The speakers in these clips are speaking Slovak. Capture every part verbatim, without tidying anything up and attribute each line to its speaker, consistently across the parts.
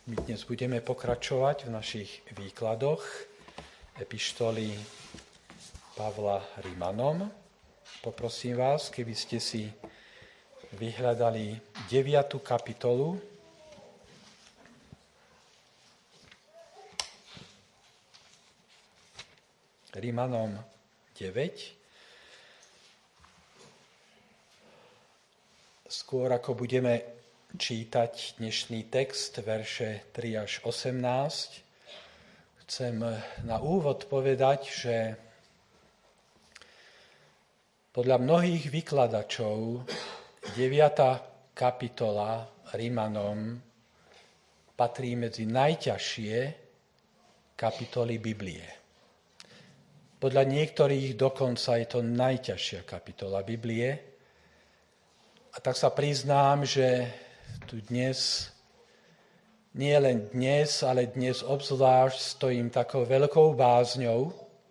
Speaker 1: My dnes budeme pokračovať v našich výkladoch epištoly Pavla Rimanom. Poprosím vás, keby ste si vyhľadali deviatu kapitolu. Rimanom deväť. Skôr ako budeme čítať dnešný text, verše tri až osemnásť, chcem na úvod povedať, že podľa mnohých vykladačov deviata kapitola Rimanom patrí medzi najťažšie kapitoly Biblie. Podľa niektorých dokonca je to najťažšia kapitola Biblie. A tak sa priznám, že tu dnes, nie len dnes, ale dnes obzvlášť stojím takou veľkou bázňou,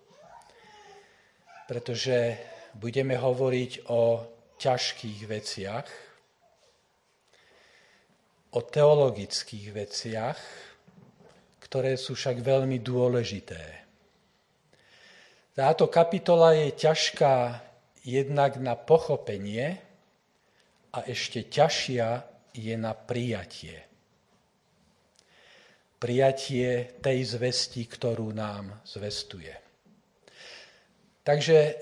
Speaker 1: pretože budeme hovoriť o ťažkých veciach, o teologických veciach, ktoré sú však veľmi dôležité. Táto kapitola je ťažká jednak na pochopenie a ešte ťažšia je na prijatie. Prijatie tej zvesti, ktorú nám zvestuje. Takže,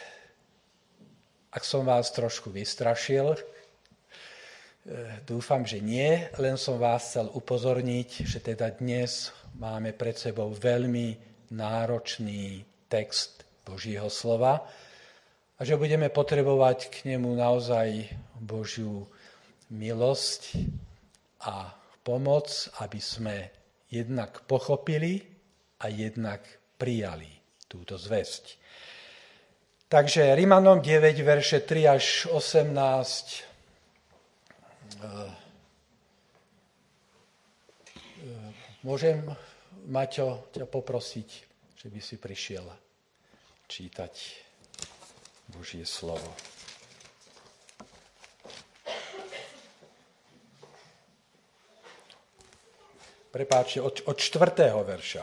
Speaker 1: ak som vás trošku vystrašil, dúfam, že nie, len som vás chcel upozorniť, že teda dnes máme pred sebou veľmi náročný text Božieho slova a že budeme potrebovať k nemu naozaj Božiu milosť a pomoc, aby sme jednak pochopili a jednak prijali túto zvesť. Takže Rimanom deväť, verše tri až osemnásť. Môžem, Maťo, ťa poprosiť, že by si prišiel čítať Božie slovo. Prepáčte, od, od čtvrtého verša.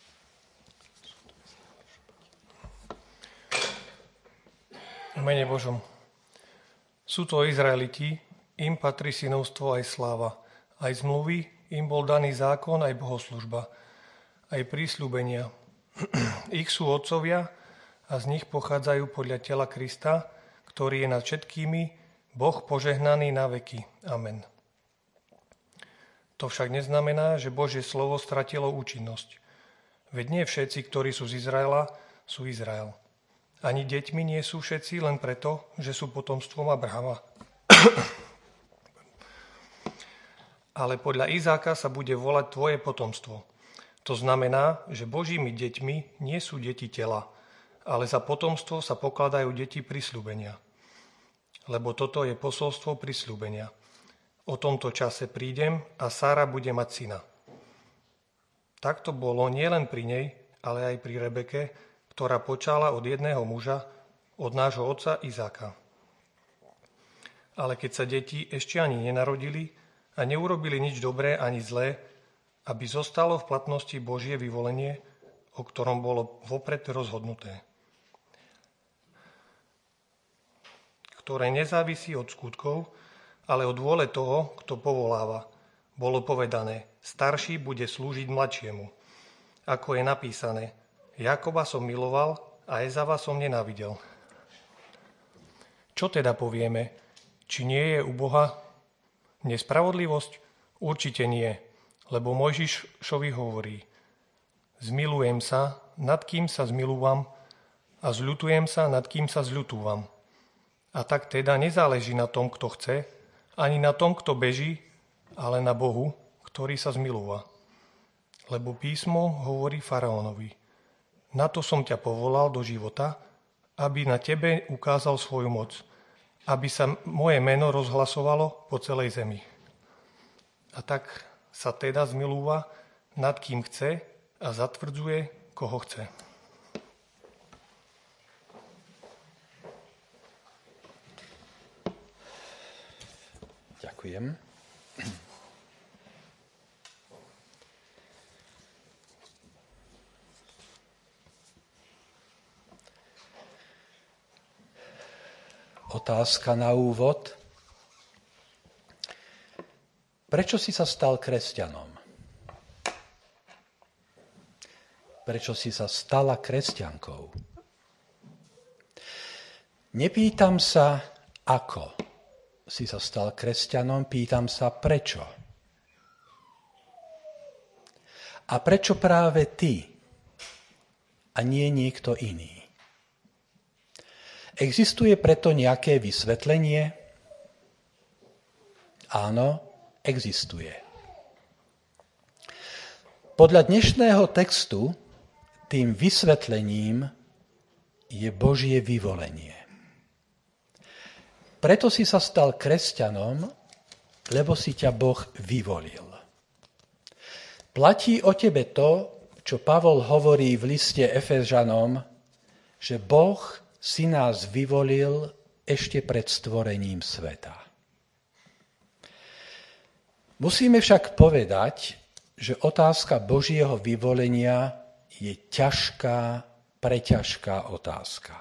Speaker 2: V mene Božom. Sú to Izraeliti, im patrí synovstvo aj sláva. Aj zmluvy, im bol daný zákon, aj bohoslužba, aj prísľubenia. Ich sú otcovia a z nich pochádzajú podľa tela Krista, ktorý je nad všetkými, Boh požehnaný na veky. Amen. To však neznamená, že Božie slovo stratilo účinnosť. Veď nie všetci, ktorí sú z Izraela, sú Izrael. Ani deťmi nie sú všetci len preto, že sú potomstvom Abrahama. Ale podľa Izáka sa bude volať tvoje potomstvo. To znamená, že Božími deťmi nie sú deti tela, ale za potomstvo sa pokladajú deti prisľúbenia. Lebo toto je posolstvo prisľúbenia. O tomto čase prídem a Sára bude mať syna. Tak to bolo nielen pri nej, ale aj pri Rebeke, ktorá počala od jedného muža, od nášho otca Izáka. Ale keď sa deti ešte ani nenarodili a neurobili nič dobré ani zlé, aby zostalo v platnosti Božie vyvolenie, o ktorom bolo vopred rozhodnuté, ktoré nezávisí od skutkov, ale od vôle toho, kto povoláva. Bolo povedané, starší bude slúžiť mladšiemu. Ako je napísané, Jakoba som miloval a Ezava som nenávidel. Čo teda povieme? Či nie je u Boha nespravodlivosť? Určite nie, lebo Mojžišovi hovorí, zmilujem sa, nad kým sa zmilúvam a zľutujem sa, nad kým sa zľutúvam. A tak teda nezáleží na tom, kto chce, ani na tom, kto beží, ale na Bohu, ktorý sa zmilúva. Lebo písmo hovorí faraónovi, na to som ťa povolal do života, aby na tebe ukázal svoju moc, aby sa moje meno rozhlasovalo po celej zemi. A tak sa teda zmilúva nad kým chce a zatvrdzuje, koho chce.
Speaker 1: Ďakujem. otázka na úvod. Prečo si sa stal kresťanom? Prečo si sa stala kresťankou? Nepýtam sa, ako si sa stal kresťanom, pýtam sa, prečo. A prečo práve ty a nie niekto iný? Existuje preto nejaké vysvetlenie? Áno, existuje. Podľa dnešného textu tým vysvetlením je Božie vyvolenie. Preto si sa stal kresťanom, lebo si ťa Boh vyvolil. Platí o tebe to, čo Pavol hovorí v liste Efežanom, že Boh si nás vyvolil ešte pred stvorením sveta. Musíme však povedať, že otázka Božieho vyvolenia je ťažká, preťažká otázka.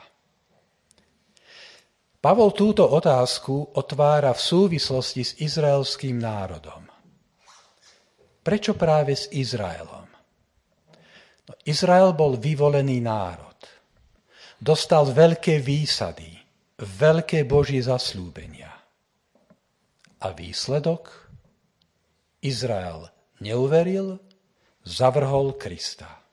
Speaker 1: Pavol túto otázku otvára v súvislosti s izraelským národom. Prečo práve s Izraelom? No, Izrael bol vyvolený národ. Dostal veľké výsady, veľké Božie zasľúbenia. A výsledok? Izrael neuveril, zavrhol Krista.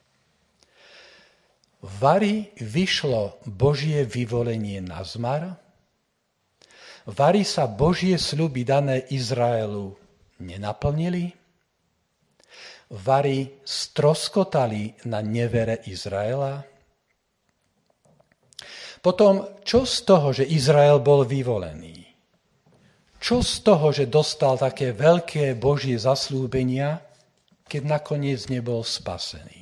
Speaker 1: Vari vyšlo Božie vyvolenie na zmar, vari sa Božie sľuby dané Izraelu nenaplnili, vari stroskotali na nevere Izraela. Potom, čo z toho, že Izrael bol vyvolený? Čo z toho, že dostal také veľké Božie zasľúbenia, keď nakoniec nebol spasený?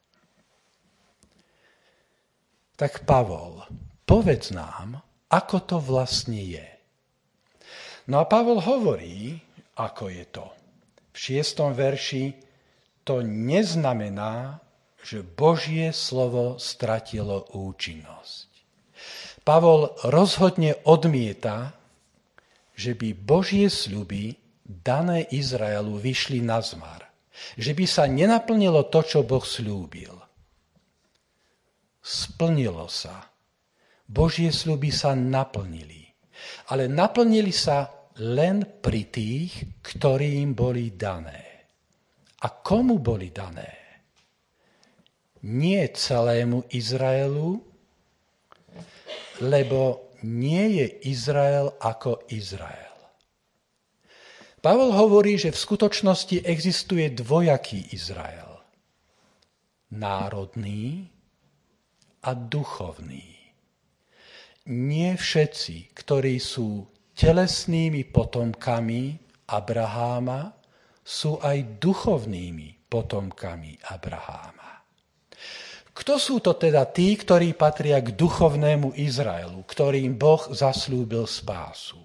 Speaker 1: Tak Pavol, povedz nám, ako to vlastne je. No a Pavol hovorí, ako je to. V šiestom verši to neznamená, že Božie slovo stratilo účinnosť. Pavol rozhodne odmieta, že by Božie sľuby dané Izraelu vyšli na zmar. Že by sa nenaplnilo to, čo Boh sľúbil. Splnilo sa. Božie sľuby sa naplnili. Ale naplnili sa len pri tých, ktorým boli dané. A komu boli dané? Nie celému Izraelu, lebo nie je Izrael ako Izrael. Pavol hovorí, že v skutočnosti existuje dvojaký Izrael. Národný a duchovný. Nie všetci, ktorí sú telesnými potomkami Abraháma, sú aj duchovnými potomkami Abraháma. Kto sú to teda tí, ktorí patria k duchovnému Izraelu, ktorým Boh zasľúbil spásu?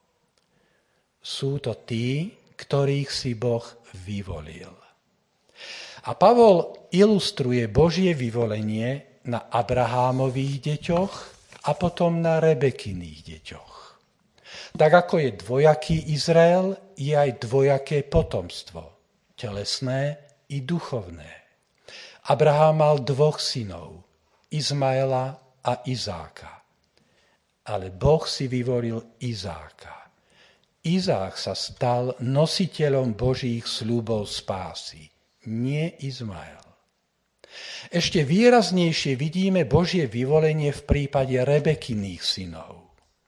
Speaker 1: Sú to tí, ktorých si Boh vyvolil. A Pavol ilustruje Božie vyvolenie na Abrahámových deťoch a potom na Rebekiných deťoch. Tak ako je dvojaký Izrael, je aj dvojaké potomstvo, telesné i duchovné. Abraham mal dvoch synov, Izmaela a Izáka. Ale Boh si vyvolil Izáka. Izák sa stal nositeľom Božích sľubov spásy, nie Izmael. Ešte výraznejšie vidíme Božie vyvolenie v prípade Rebekiných synov.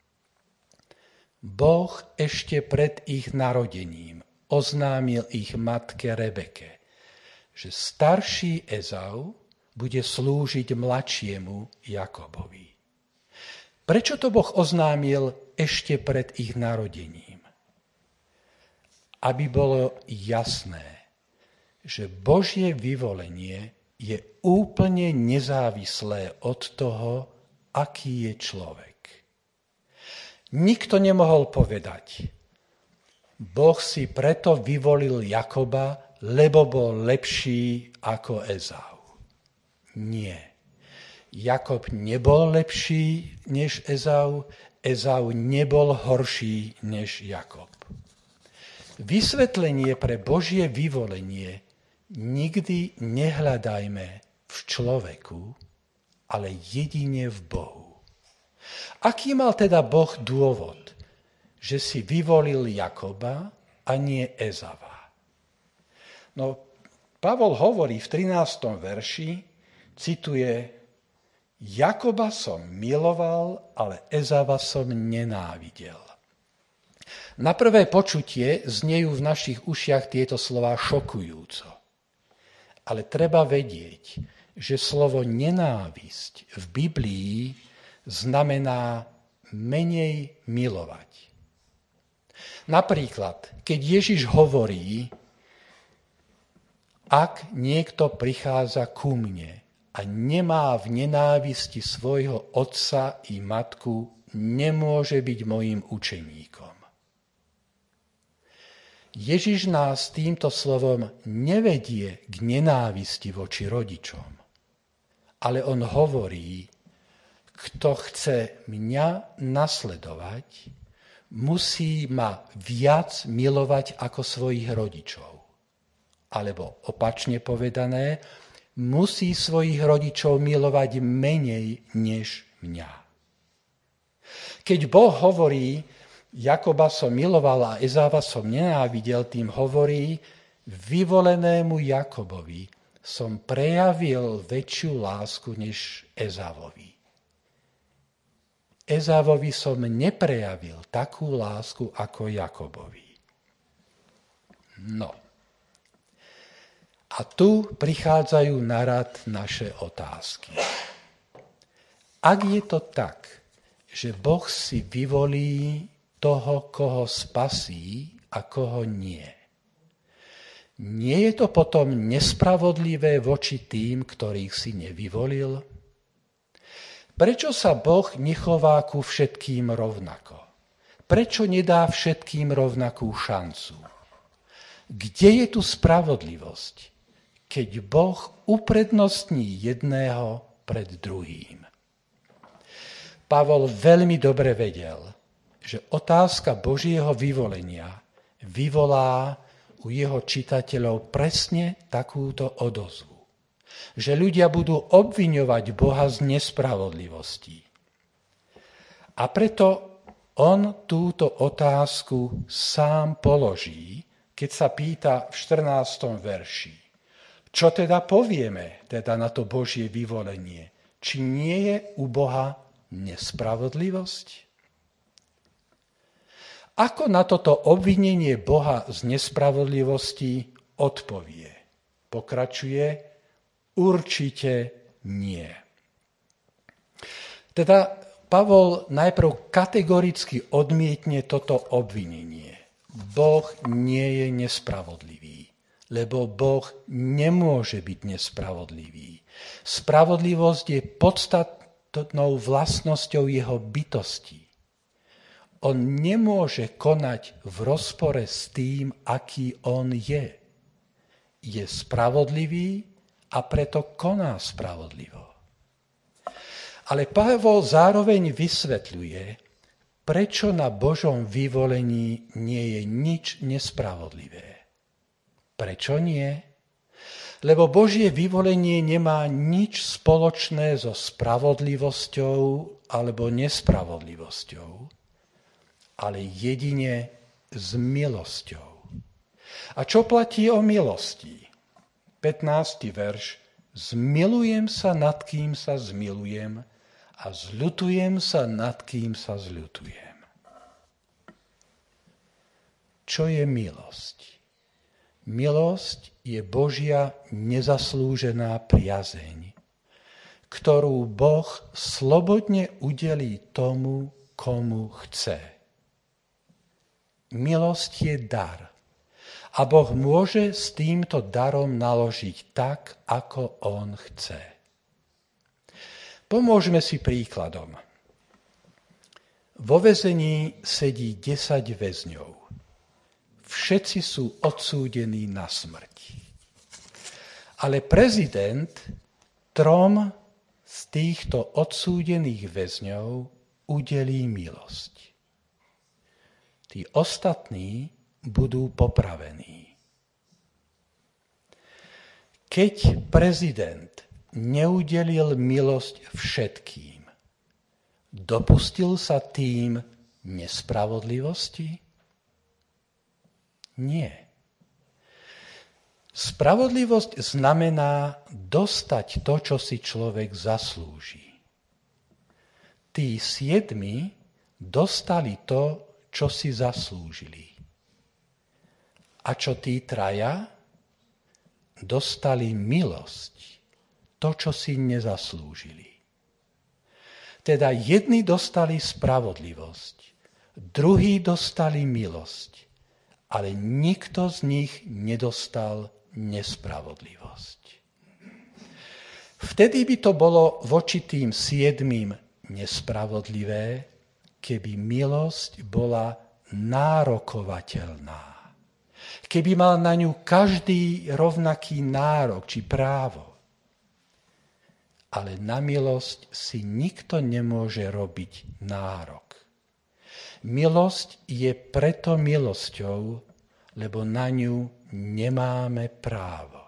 Speaker 1: Boh ešte pred ich narodením oznámil ich matke Rebeke, že starší Ezau bude slúžiť mladšiemu Jakobovi. Prečo to Boh oznámil ešte pred ich narodením? Aby bolo jasné, že Božie vyvolenie je úplne nezávislé od toho, aký je človek. Nikto nemohol povedať, Boh si preto vyvolil Jakoba, lebo bol lepší ako Ezau. Nie. Jakob nebol lepší než Ezau, Ezau nebol horší než Jakob. Vysvetlenie pre Božie vyvolenie nikdy nehľadajme v človeku, ale jedine v Bohu. Aký mal teda Boh dôvod, že si vyvolil Jakoba a nie Ezava? No, Pavol hovorí v trinástom verši, cituje: Jakoba som miloval, ale Ezava som nenávidel. Na prvé počutie znejú v našich ušiach tieto slová šokujúco. Ale treba vedieť, že slovo nenávisť v Biblii znamená menej milovať. Napríklad, keď Ježiš hovorí: ak niekto prichádza ku mne a nemá v nenávisti svojho otca i matku, nemôže byť mojím učeníkom. Ježiš nás týmto slovom nevedie k nenávisti voči rodičom, ale on hovorí: kto chce mňa nasledovať, musí ma viac milovať ako svojich rodičov. Alebo opačne povedané, musí svojich rodičov milovať menej než mňa. Keď Boh hovorí: Jakoba som miloval a Ezáva som nenávidel, tým hovorí: vyvolenému Jakobovi som prejavil väčšiu lásku než Ezávovi. Ezávovi som neprejavil takú lásku ako Jakobovi. No. A tu prichádzajú na rad naše otázky. Ak je to tak, že Boh si vyvolí toho, koho spasí a koho nie, nie je to potom nespravodlivé voči tým, ktorých si nevyvolil? Prečo sa Boh nechová ku všetkým rovnako? Prečo nedá všetkým rovnakú šancu? Kde je tu spravodlivosť, keď Boh uprednostní jedného pred druhým? Pavol veľmi dobre vedel, že otázka Božieho vyvolenia vyvolá u jeho čitateľov presne takúto odozvu. Že ľudia budú obviňovať Boha z nespravodlivosti. A preto on túto otázku sám položí, keď sa pýta v štrnástom verši. Čo teda povieme teda na to Božie vyvolenie? Či nie je u Boha nespravodlivosť? Ako na toto obvinenie Boha z nespravodlivosti odpovie? Pokračuje: určite nie. Teda Pavol najprv kategoricky odmietne toto obvinenie. Boh nie je nespravodlivý, lebo Boh nemôže byť nespravodlivý. Spravodlivosť je podstatnou vlastnosťou jeho bytosti. On nemôže konať v rozpore s tým, aký on je. Je spravodlivý a preto koná spravodlivo. Ale Pavol zároveň vysvetľuje, prečo na Božom vyvolení nie je nič nespravodlivé. Prečo nie? Lebo Božie vyvolenie nemá nič spoločné so spravodlivosťou alebo nespravodlivosťou, ale jedine s milosťou. A čo platí o milosti? pätnásty verš. Zmilujem sa, nad kým sa zmilujem, a zľutujem sa, nad kým sa zľutujem. Čo je milosť? Milosť je Božia nezaslúžená priazeň, ktorú Boh slobodne udelí tomu, komu chce. Milosť je dar a Boh môže s týmto darom naložiť tak, ako on chce. Pomôžme si príkladom. Vo väzení sedí desať väzňov. Všetci sú odsúdení na smrť. Ale prezident trom z týchto odsúdených väzňov udelí milosť. Tí ostatní budú popravení. Keď prezident neudelil milosť všetkým, dopustil sa tým nespravodlivosti? Nie. Spravodlivosť znamená dostať to, čo si človek zaslúži. Tí siedmi dostali to, čo si zaslúžili. A čo tí traja? Dostali milosť, to, čo si nezaslúžili. Teda jedni dostali spravodlivosť, druhí dostali milosť, ale nikto z nich nedostal nespravodlivosť. Vtedy by to bolo voči tým siedmým nespravodlivé, keby milosť bola nárokovateľná. Keby mal na ňu každý rovnaký nárok či právo. Ale na milosť si nikto nemôže robiť nárok. Milosť je preto milosťou, lebo na ňu nemáme právo.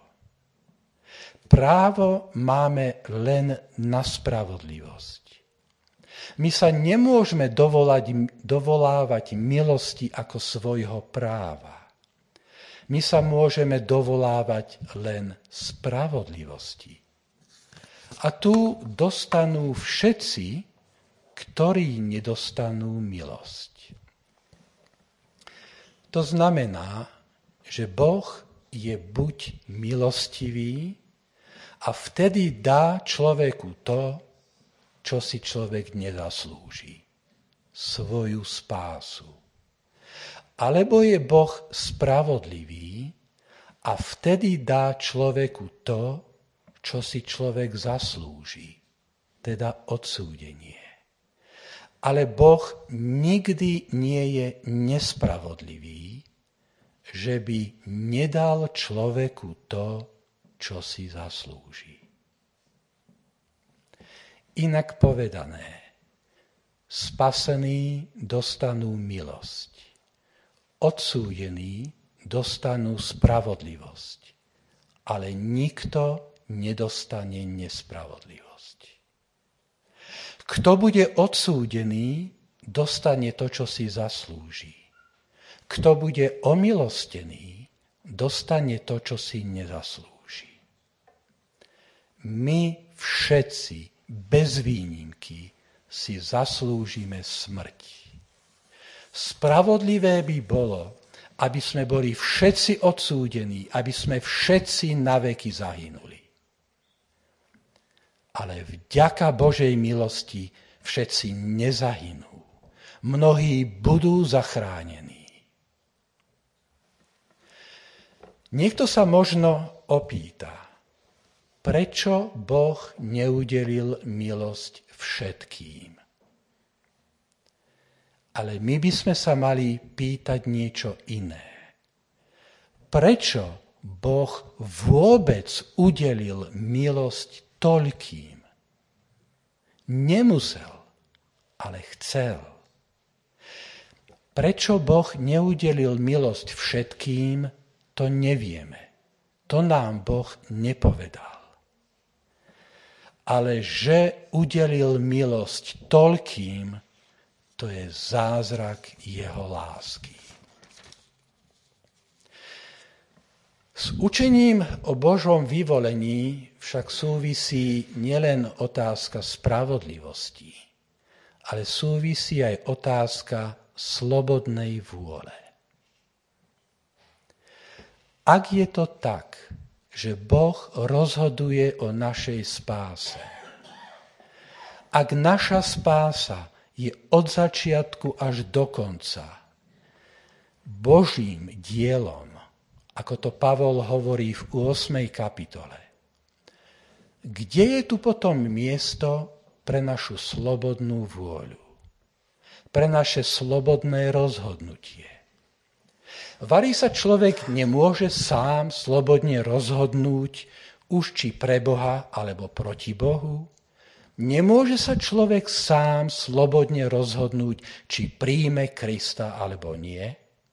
Speaker 1: Právo máme len na spravodlivosť. My sa nemôžeme dovolať, dovolávať milosti ako svojho práva. My sa môžeme dovolávať len spravodlivosti. A tu dostanú všetci, ktorí nedostanú milosť. To znamená, že Boh je buď milostivý a vtedy dá človeku to, čo si človek nezaslúži. Svoju spásu. Alebo je Boh spravodlivý a vtedy dá človeku to, čo si človek zaslúži, teda odsúdenie. Ale Boh nikdy nie je nespravodlivý, že by nedal človeku to, čo si zaslúži. Inak povedané, spasení dostanú milosť, odsúdení dostanú spravodlivosť, ale nikto nedostane nespravodlivosť. Kto bude odsúdený, dostane to, čo si zaslúži. Kto bude omilostený, dostane to, čo si nezaslúži. My všetci, bez výnimky, si zaslúžime smrť. Spravodlivé by bolo, aby sme boli všetci odsúdení, aby sme všetci naveky zahynuli. Ale vďaka Božej milosti všetci nezahynú. Mnohí budú zachránení. Niekto sa možno opýta, prečo Boh neudelil milosť všetkým? Ale my by sme sa mali pýtať niečo iné. Prečo Boh vôbec udelil milosť toľkým? Nemusel, ale chcel. Prečo Boh neudelil milosť všetkým, to nevieme. To nám Boh nepovedal. Ale že udelil milosť toľkým, to je zázrak jeho lásky. S učením o Božom vyvolení však súvisí nielen otázka spravodlivosti, ale súvisí aj otázka slobodnej vôle. Ak je to tak, že Boh rozhoduje o našej spáse, ak naša spása je od začiatku až do konca Božím dielom, ako to Pavol hovorí v ôsmej kapitole. Kde je tu potom miesto pre našu slobodnú vôľu? Pre naše slobodné rozhodnutie? Vari sa človek nemôže sám slobodne rozhodnúť už či pre Boha alebo proti Bohu? Nemôže sa človek sám slobodne rozhodnúť, či príjme Krista alebo nie?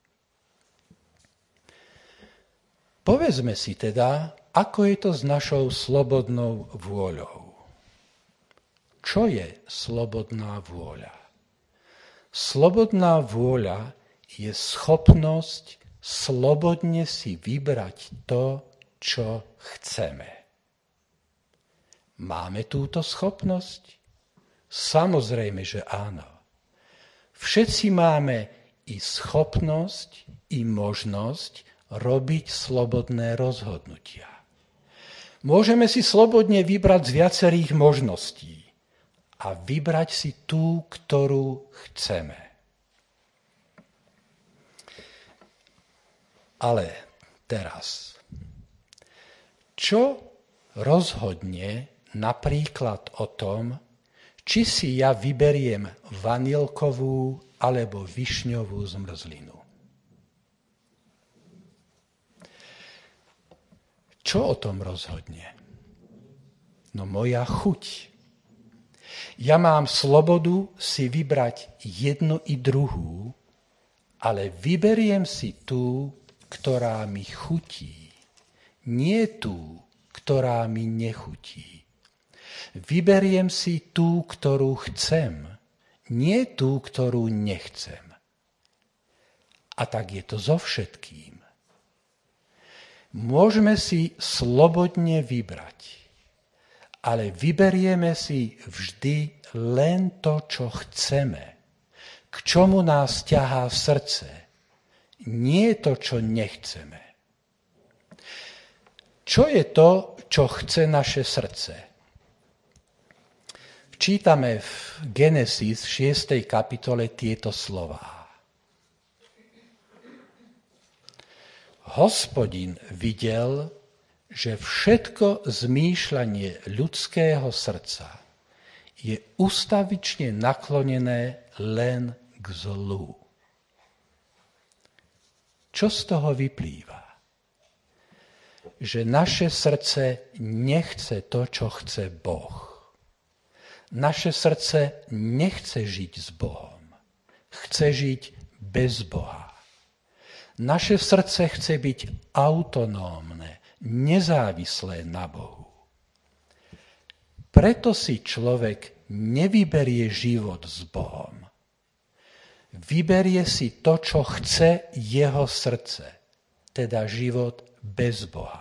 Speaker 1: Povedzme si teda, ako je to s našou slobodnou vôľou. Čo je slobodná vôľa? Slobodná vôľa je schopnosť slobodne si vybrať to, čo chceme. Máme túto schopnosť? Samozrejme, že áno. Všetci máme i schopnosť, i možnosť robiť slobodné rozhodnutia. Môžeme si slobodne vybrať z viacerých možností a vybrať si tú, ktorú chceme. Ale teraz, čo rozhodne napríklad o tom, či si ja vyberiem vanilkovú alebo višňovú zmrzlinu? Čo o tom rozhodne? No moja chuť. Ja mám slobodu si vybrať jednu i druhú, ale vyberiem si tú, ktorá mi chutí. Nie tú, ktorá mi nechutí. Vyberiem si tú, ktorú chcem, nie tú, ktorú nechcem. A tak je to so všetkým. Môžeme si slobodne vybrať, ale vyberieme si vždy len to, čo chceme, k čomu nás ťahá srdce, nie to, čo nechceme. Čo je to, čo chce naše srdce? Čítame v Genesis šiestej kapitole tieto slová. Hospodin videl, že všetko zmýšľanie ľudského srdca je ustavične naklonené len k zlu. Čo z toho vyplýva? Že naše srdce nechce to, čo chce Boh. Naše srdce nechce žiť s Bohom. Chce žiť bez Boha. Naše srdce chce byť autonómne, nezávislé na Bohu. Preto si človek nevyberie život s Bohom. Vyberie si to, čo chce jeho srdce, teda život bez Boha.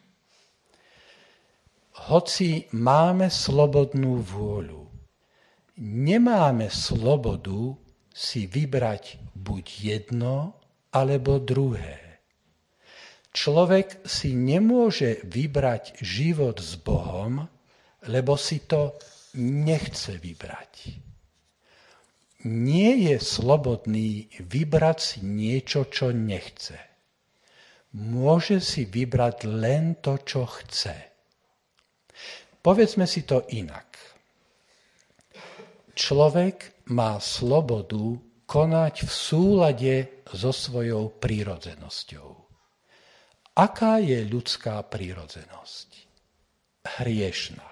Speaker 1: Hoci máme slobodnú vôľu, nemáme slobodu si vybrať buď jedno, alebo druhé. Človek si nemôže vybrať život s Bohom, lebo si to nechce vybrať. Nie je slobodný vybrať si niečo, čo nechce. Môže si vybrať len to, čo chce. Povedzme si to inak. Človek má slobodu konať v súlade so svojou prírodzenosťou. Aká je ľudská prírodzenosť? Hriešna.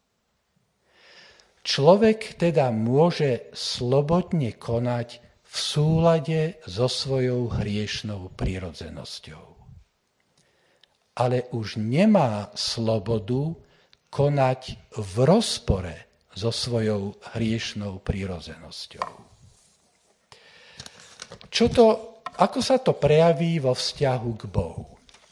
Speaker 1: Človek teda môže slobodne konať v súlade so svojou hriešnou prírodzenosťou. Ale už nemá slobodu konať v rozpore so svojou hriešnou prírodzenosťou. Čo to, ako sa to prejaví vo vzťahu k Bohu?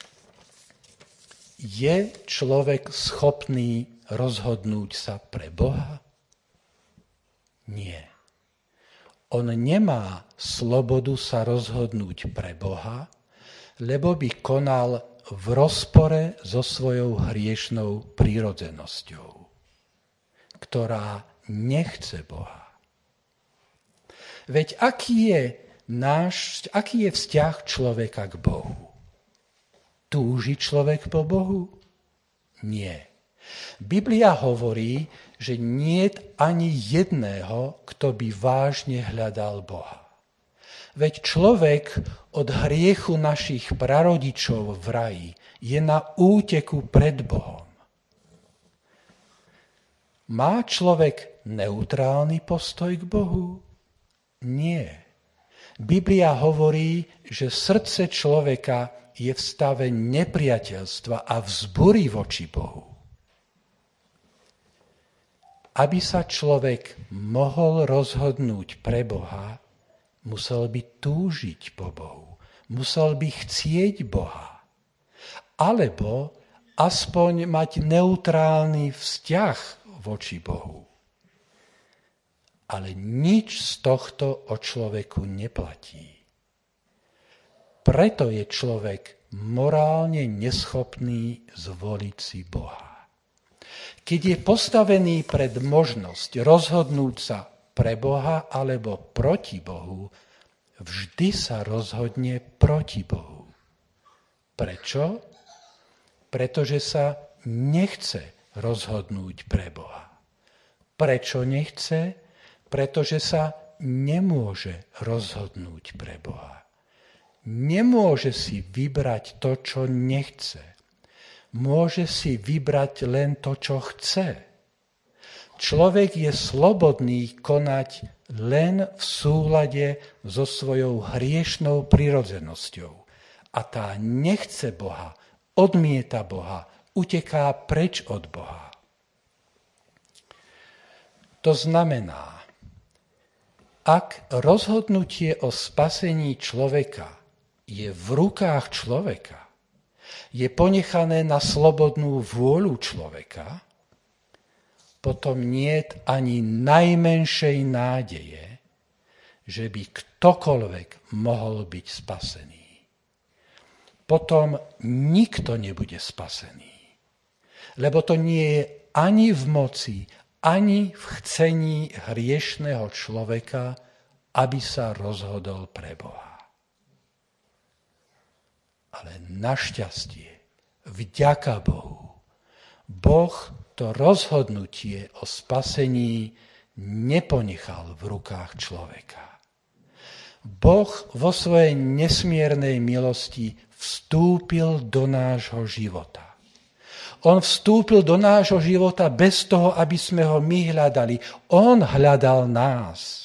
Speaker 1: Je človek schopný rozhodnúť sa pre Boha? Nie. On nemá slobodu sa rozhodnúť pre Boha, lebo by konal v rozpore so svojou hriešnou prírodzenosťou, ktorá nechce Boha. Veď aký je náš, aký je vzťah človeka k Bohu? Túži človek po Bohu? Nie. Biblia hovorí, že niet ani jedného, kto by vážne hľadal Boha. Veď človek od hriechu našich prarodičov v raji je na úteku pred Bohom. Má človek neutrálny postoj k Bohu? Nie. Biblia hovorí, že srdce človeka je v stave nepriateľstva a vzbury voči Bohu. Aby sa človek mohol rozhodnúť pre Boha, musel by túžiť po Bohu, musel by chcieť Boha, alebo aspoň mať neutrálny vzťah voči Bohu. Ale nič z tohto o človeku neplatí. Preto je človek morálne neschopný zvoliť si Boha. Keď je postavený pred možnosť rozhodnúť sa pre Boha alebo proti Bohu, vždy sa rozhodne proti Bohu. Prečo? Pretože sa nechce rozhodnúť pre Boha. Prečo nechce? Pretože sa nemôže rozhodnúť pre Boha. Nemôže si vybrať to, čo nechce. Môže si vybrať len to, čo chce. Človek je slobodný konať len v súlade so svojou hriešnou prirodzenosťou. A tá nechce Boha, odmieta Boha, uteká preč od Boha. To znamená, ak rozhodnutie o spasení človeka je v rukách človeka, je ponechané na slobodnú vôľu človeka, potom niet ani najmenšej nádeje, že by ktokoľvek mohol byť spasený. Potom nikto nebude spasený, lebo to nie je ani v moci, ani v chcení hriešného človeka, aby sa rozhodol pre Boha. Ale našťastie, vďaka Bohu, Boh to rozhodnutie o spasení neponechal v rukách človeka. Boh vo svojej nesmiernej milosti vstúpil do nášho života. On vstúpil do nášho života bez toho, aby sme ho my hľadali. On hľadal nás.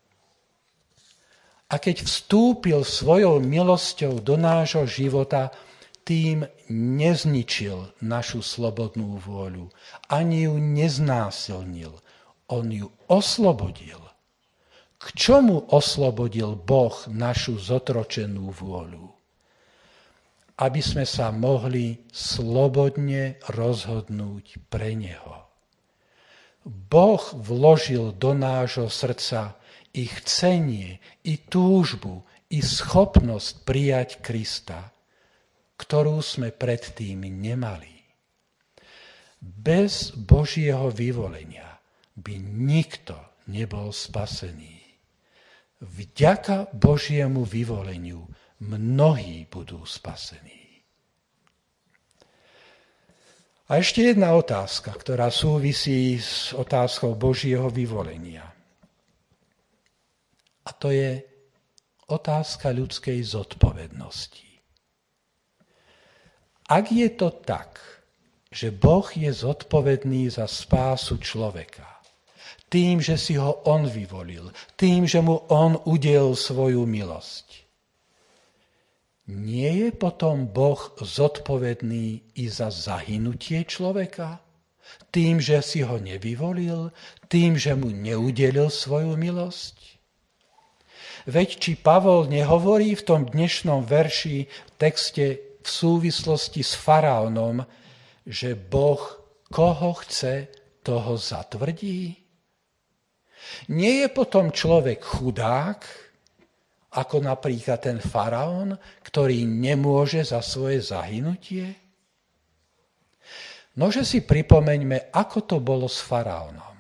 Speaker 1: A keď vstúpil svojou milosťou do nášho života, tým nezničil našu slobodnú vôľu, ani ju neznásilnil. On ju oslobodil. K čomu oslobodil Boh našu zotročenú vôľu? Aby sme sa mohli slobodne rozhodnúť pre Neho. Boh vložil do nášho srdca i chcenie, i túžbu, i schopnosť prijať Krista, ktorú sme predtým nemali. Bez Božieho vyvolenia by nikto nebol spasený. Vďaka Božiemu vyvoleniu mnohí budú spasení. A ešte jedna otázka, ktorá súvisí s otázkou Božieho vyvolenia. A to je otázka ľudskej zodpovednosti. Ak je to tak, že Boh je zodpovedný za spásu človeka, tým, že si ho on vyvolil, tým, že mu on udelil svoju milosť, nie je potom Boh zodpovedný i za zahynutie človeka? Tým, že si ho nevyvolil? Tým, že mu neudelil svoju milosť? Veď či Pavol nehovorí v tom dnešnom verši, v texte v súvislosti s faraónom, že Boh koho chce, toho zatvrdí? Nie je potom človek chudák, ako napríklad ten faraón, ktorý nemôže za svoje zahynutie? Nože si pripomeňme, ako to bolo s faraónom.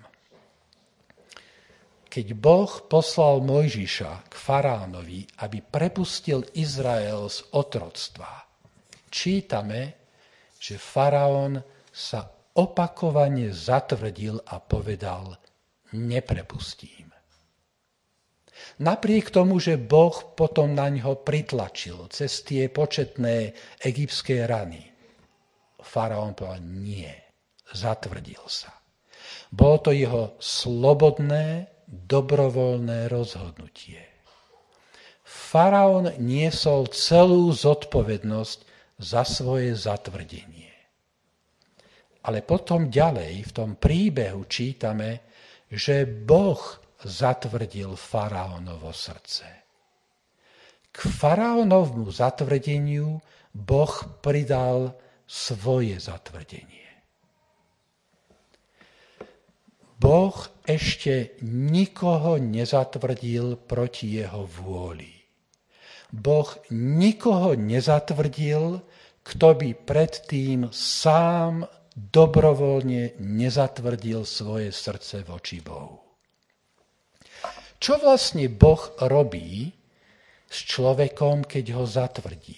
Speaker 1: Keď Boh poslal Mojžiša k faraónovi, aby prepustil Izrael z otroctva, čítame, že faraón sa opakovane zatvrdil a povedal: neprepustím. Napriek tomu, že Boh potom na ňo pritlačil cez tie početné egyptské rany, faraón povedal nie, zatvrdil sa. Bolo to jeho slobodné, dobrovoľné rozhodnutie. Faraón niesol celú zodpovednosť za svoje zatvrdenie. Ale potom ďalej v tom príbehu čítame, že Boh zatvrdil faraónovo srdce. K faraónovmu zatvrdeniu Boh pridal svoje zatvrdenie. Boh ešte nikoho nezatvrdil proti jeho vôli. Boh nikoho nezatvrdil, kto by predtým sám dobrovoľne nezatvrdil svoje srdce voči Bohu. Čo vlastne Boh robí s človekom, keď ho zatvrdí?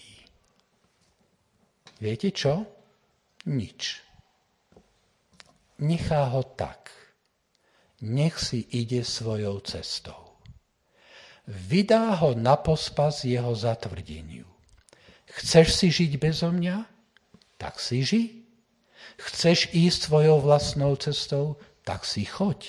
Speaker 1: Viete čo? Nič. Nechá ho tak. Nech si ide svojou cestou. Vydá ho na pospas jeho zatvrdeniu. Chceš si žiť bezo mňa? Tak si ži. Chceš ísť svojou vlastnou cestou? Tak si choď.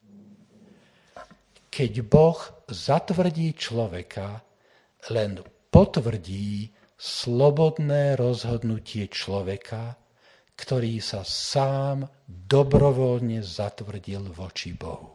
Speaker 1: Keď Boh zatvrdí človeka, len potvrdí slobodné rozhodnutie človeka, ktorý sa sám dobrovoľne zatvrdil voči Bohu.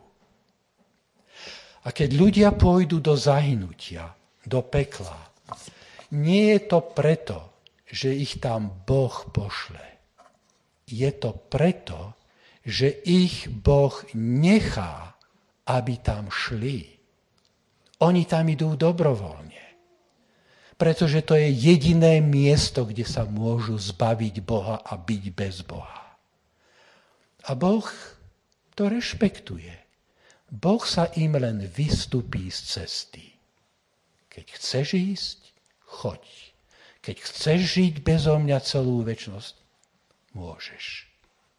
Speaker 1: A keď ľudia pôjdu do zahynutia, do pekla, nie je to preto, že ich tam Boh pošle. Je to preto, že ich Boh nechá, aby tam šli. Oni tam idú dobrovoľne. Pretože to je jediné miesto, kde sa môžu zbaviť Boha a byť bez Boha. A Boh to rešpektuje. Boh sa im len vystupí z cesty. Keď chceš ísť, choď. Keď chceš žiť bezo mňa celú večnosť, môžeš.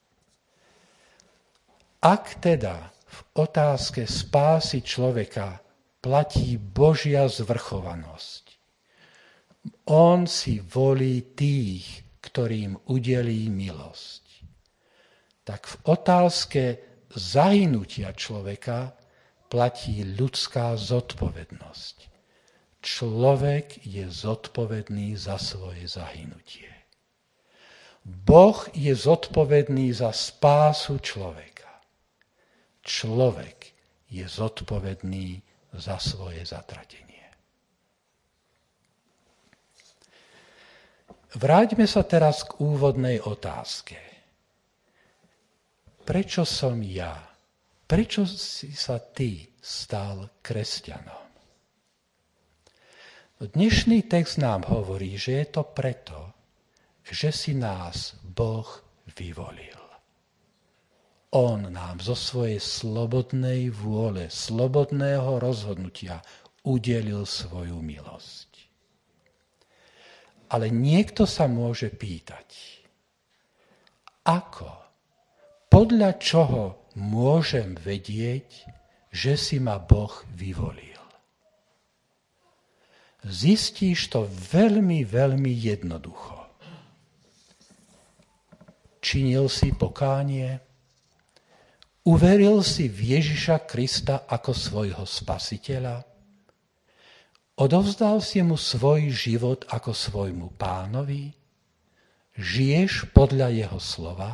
Speaker 1: Ak teda v otázke spásy človeka platí Božia zvrchovanosť, on si volí tých, ktorým udelí milosť. Tak v otázke zahynutia človeka platí ľudská zodpovednosť. Človek je zodpovedný za svoje zahynutie. Boh je zodpovedný za spásu človeka. Človek je zodpovedný za svoje zatratenie. Vráťme sa teraz k úvodnej otázke. Prečo som ja? Prečo si sa ty stal kresťanom? Dnešný text nám hovorí, že je to preto, že si nás Boh vyvolil. On nám zo svojej slobodnej vôle, slobodného rozhodnutia udelil svoju milosť. Ale niekto sa môže pýtať, ako, podľa čoho môžem vedieť, že si ma Boh vyvolil? Zistíš to veľmi, veľmi jednoducho. Činil si pokánie, uveril si v Ježiša Krista ako svojho spasiteľa, odovzdal si mu svoj život ako svojmu pánovi, žiješ podľa jeho slova?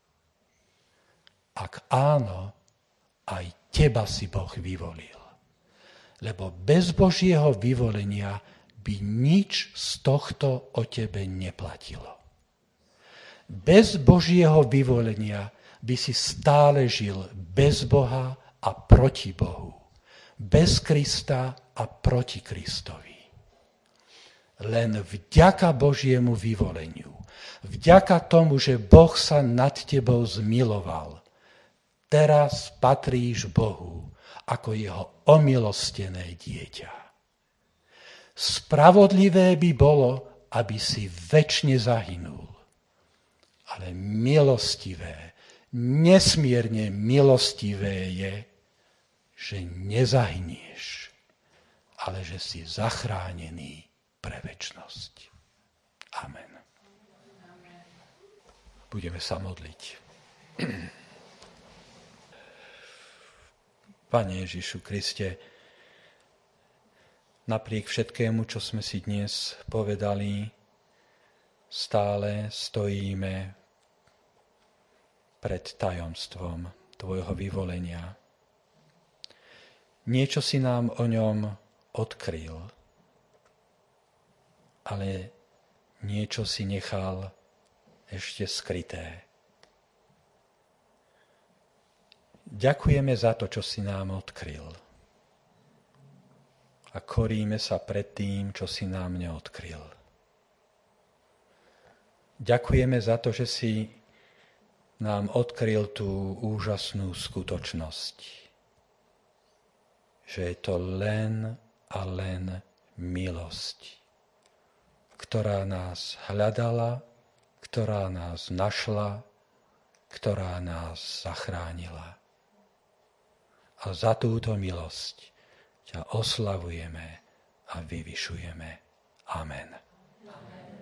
Speaker 1: Ak áno, aj teba si Boh vyvolil. Lebo bez Božieho vyvolenia by nič z tohto o tebe neplatilo. Bez Božieho vyvolenia by si stále žil bez Boha a proti Bohu. Bez Krista a proti Kristovi. Len vďaka Božiemu vyvoleniu, vďaka tomu, že Boh sa nad tebou zmiloval, teraz patríš Bohu ako jeho omilostené dieťa. Spravodlivé by bolo, aby si večne zahynul. Ale milostivé, nesmierne milostivé je, že nezahynieš, ale že si zachránený pre večnosť. Amen. Budeme sa modliť. Pane Ježišu Kriste, napriek všetkému, čo sme si dnes povedali, stále stojíme pred tajomstvom Tvojho vyvolenia. Niečo si nám o ňom odkryl, ale niečo si nechal ešte skryté. Ďakujeme za to, čo si nám odkryl. A koríme sa pred tým, čo si nám neodkryl. Ďakujeme za to, že si nám odkryl tú úžasnú skutočnosť, že je to len a len milosť, ktorá nás hľadala, ktorá nás našla, ktorá nás zachránila. A za túto milosť ťa oslavujeme a vyvyšujeme. Amen. Amen.